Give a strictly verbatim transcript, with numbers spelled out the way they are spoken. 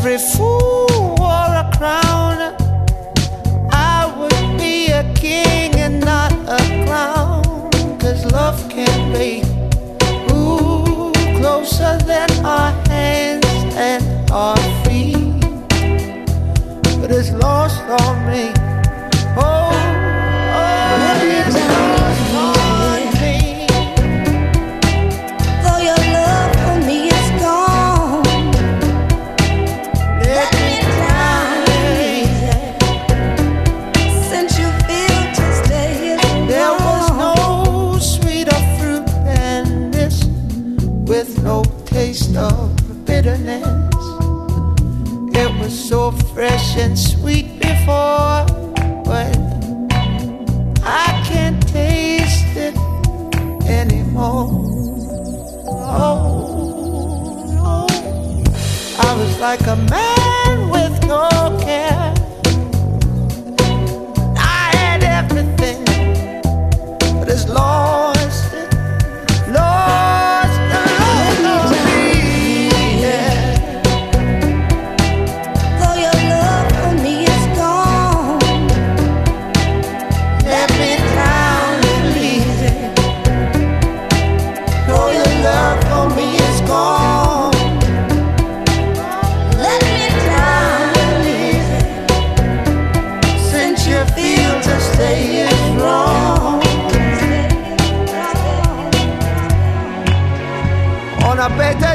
every fool wore a crown, I would be a king and not a clown. 'Cause love can be ooh, closer than our hands and our feet, but it's lost on me. Oh, oh, it's lost on me. For your love for me is gone. Let me down easy. Since you feel to stay alone. There was no sweeter fruit than this, with no taste of bitterness. It was so fresh and sweet before, but I can't taste it anymore. Oh, no. I was like a man with no care. I had everything, but it's lost it, lost the love of me. Yeah. For your love for me is gone. Let me down easy. Oh, your love for me is gone. Let me down easy. Since you feel to stay is wrong. On a better